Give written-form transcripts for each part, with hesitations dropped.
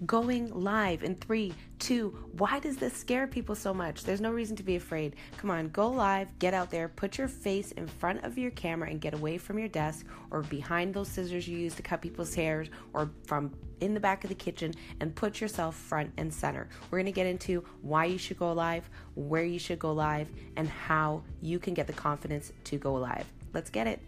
going live in 3, 2. Why does this scare people so much? There's no reason to be afraid. Come on, go live, get out there, put your face in front of your camera and get away from your desk or behind those scissors you use to cut people's hairs or from in the back of the kitchen, and put yourself front and center. We're going to get into why you should go live, where you should go live, and how you can get the confidence to go live. Let's get it.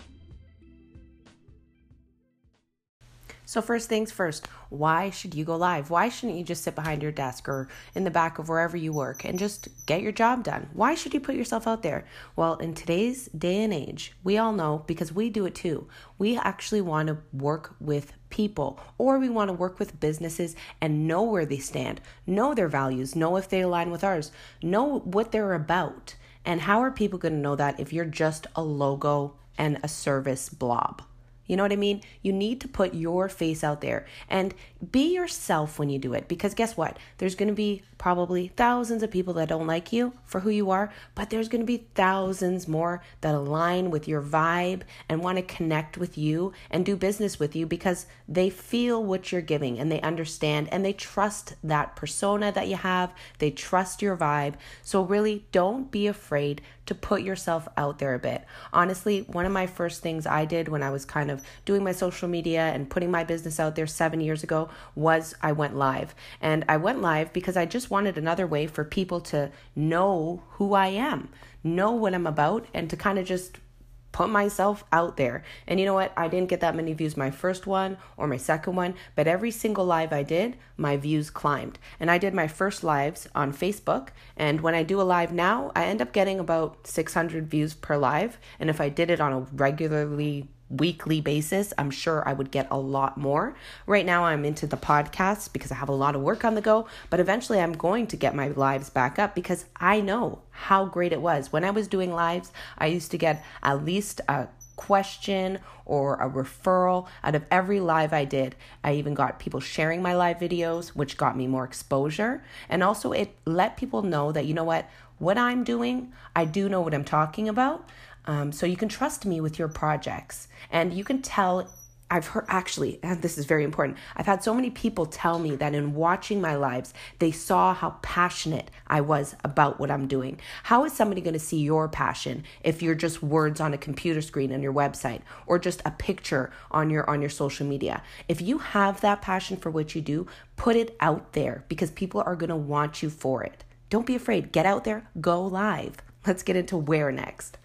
So first things first, why should you go live? Why shouldn't you just sit behind your desk or in the back of wherever you work and just get your job done? Why should you put yourself out there? Well, in today's day and age, we all know, because we do it too, we actually want to work with people, or we want to work with businesses and know where they stand, know their values, know if they align with ours, know what they're about. And how are people going to know that if you're just a logo and a service blob? You know what I mean? You need to put your face out there and be yourself when you do it, because guess what? There's going to be probably thousands of people that don't like you for who you are, but there's going to be thousands more that align with your vibe and want to connect with you and do business with you because they feel what you're giving and they understand and they trust that persona that you have. They trust your vibe. So really don't be afraid to put yourself out there a bit. Honestly, one of my first things I did when I was kind of doing my social media and putting my business out there 7 years ago was I went live. And I went live because I just wanted another way for people to know who I am, know what I'm about, and to kind of just put myself out there. And you know what? I didn't get that many views my first one or my second one, but every single live I did, my views climbed. And I did my first lives on Facebook. And when I do a live now, I end up getting about 600 views per live. And if I did it on a regularly weekly basis, I'm sure I would get a lot more. Right now I'm into the podcasts because I have a lot of work on the go, but eventually I'm going to get my lives back up because I know how great it was. When I was doing lives, I used to get at least a question or a referral out of every live I did. I even got people sharing my live videos, which got me more exposure. And also it let people know that, you know what I'm doing, I do know what I'm talking about. So you can trust me with your projects, and you can tell. I've heard, actually, and this is very important, I've had so many people tell me that in watching my lives, they saw how passionate I was about what I'm doing. How is somebody going to see your passion if you're just words on a computer screen on your website or just a picture on your social media? If you have that passion for what you do, put it out there because people are going to want you for it. Don't be afraid. Get out there. Go live. Let's get into where next.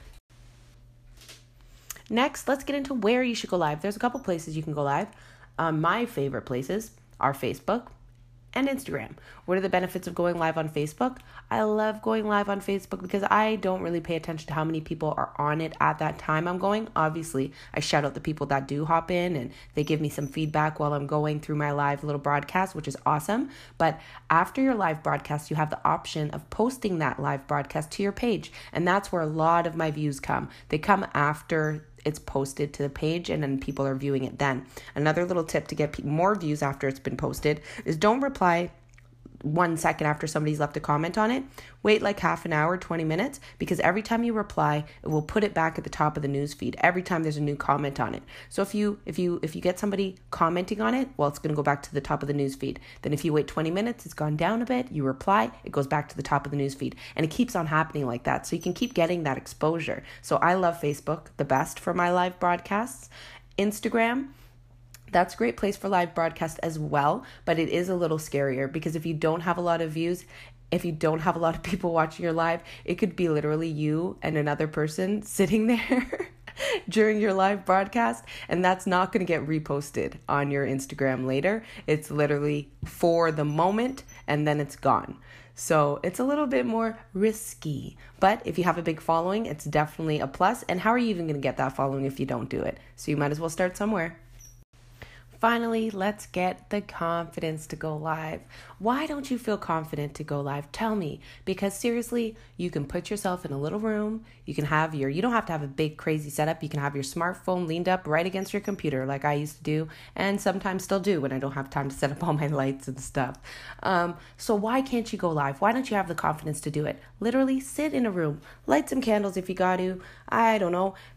Next, let's get into where you should go live. There's a couple places you can go live. My favorite places are Facebook and Instagram. What are the benefits of going live on Facebook? I love going live on Facebook because I don't really pay attention to how many people are on it at that time I'm going. Obviously, I shout out the people that do hop in and they give me some feedback while I'm going through my live little broadcast, which is awesome. But after your live broadcast, you have the option of posting that live broadcast to your page. And that's where a lot of my views come. They come after it's posted to the page and then people are viewing it then. Another little tip to get more views after it's been posted is don't reply 1 second after somebody's left a comment on it. Wait like half an hour, 20 minutes, because every time you reply, it will put it back at the top of the news feed every time there's a new comment on it. So if you get somebody commenting on it, well, it's going to go back to the top of the news feed. Then if you wait 20 minutes, it's gone down a bit, you reply, it goes back to the top of the news feed. And it keeps on happening like that. So you can keep getting that exposure. So I love Facebook the best for my live broadcasts. Instagram, that's a great place for live broadcast as well, but it is a little scarier because if you don't have a lot of views, if you don't have a lot of people watching your live, it could be literally you and another person sitting there during your live broadcast, and that's not going to get reposted on your Instagram later. It's literally for the moment and then it's gone. So it's a little bit more risky, but if you have a big following, it's definitely a plus. And how are you even going to get that following if you don't do it? So you might as well start somewhere. Finally, let's get the confidence to go live. Why don't you feel confident to go live? Tell me. Because seriously, you can put yourself in a little room. You don't have to have a big crazy setup. You can have your smartphone leaned up right against your computer like I used to do and sometimes still do when I don't have time to set up all my lights and stuff. So why can't you go live? Why don't you have the confidence to do it? Literally sit in a room, light some candles if you got to. I don't know.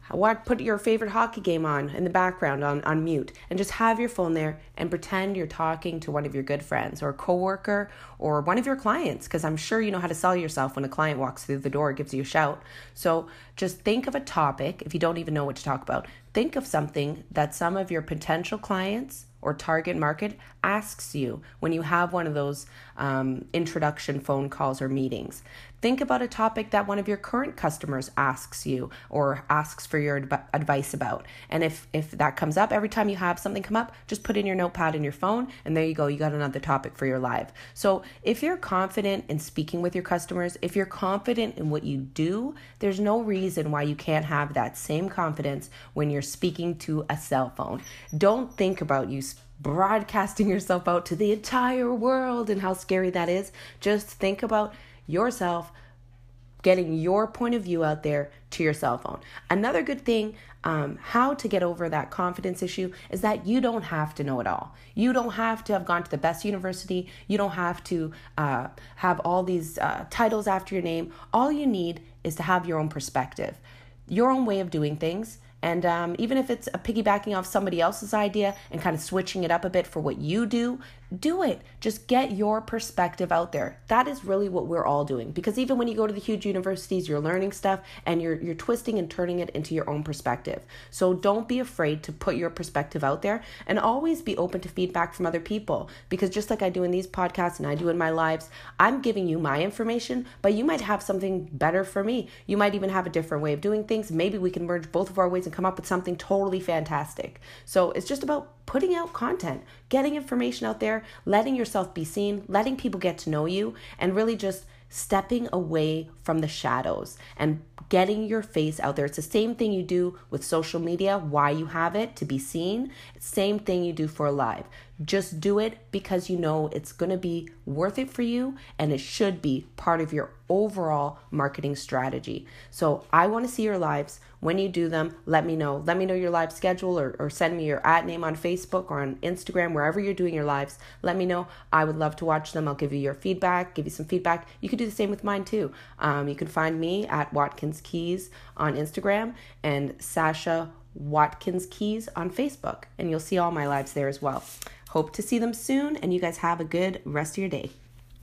Put your favorite hockey game on in the background on mute and just have your phone there and pretend you're talking to one of your good friends or a coworker or one of your clients, because I'm sure you know how to sell yourself when a client walks through the door, gives you a shout. So just think of a topic. If you don't even know what to talk about, think of something that some of your potential clients or target market asks you when you have one of those introduction phone calls or meetings. Think about a topic that one of your current customers asks you or asks for your advice about. And if that comes up, every time you have something come up, just put in your notepad in your phone, and there you go, you got another topic for your live. So if you're confident in speaking with your customers, if you're confident in what you do, there's no reason why you can't have that same confidence when you're speaking to a cell phone. Don't think about you broadcasting yourself out to the entire world and how scary that is. Just think about yourself getting your point of view out there to your cell phone. Another good thing, how to get over that confidence issue, is that you don't have to know it all. You don't have to have gone to the best university. You don't have to have all these titles after your name. All you need is to have your own perspective, your own way of doing things. And even if it's a piggybacking off somebody else's idea and kind of switching it up a bit for what you do it. Just get your perspective out there. That is really what we're all doing. Because even when you go to the huge universities, you're learning stuff and you're twisting and turning it into your own perspective. So don't be afraid to put your perspective out there, and always be open to feedback from other people. Because just like I do in these podcasts and I do in my lives, I'm giving you my information, but you might have something better for me. You might even have a different way of doing things. Maybe we can merge both of our ways and come up with something totally fantastic. So it's just about putting out content, getting information out there, letting yourself be seen, letting people get to know you, and really just stepping away from the shadows and getting your face out there. It's the same thing you do with social media, why you have it, to be seen. Same thing you do for a live. Just do it because you know it's going to be worth it for you, and it should be part of your overall marketing strategy. So I want to see your lives. When you do them, let me know. Let me know your live schedule, or send me your @ name on Facebook or on Instagram, wherever you're doing your lives. Let me know. I would love to watch them. I'll give you your feedback, give you some feedback. You can do the same with mine too. You can find me at Watkins Keys on Instagram and Sasha Watkins Keys on Facebook, and you'll see all my lives there as well. Hope to see them soon, and you guys have a good rest of your day.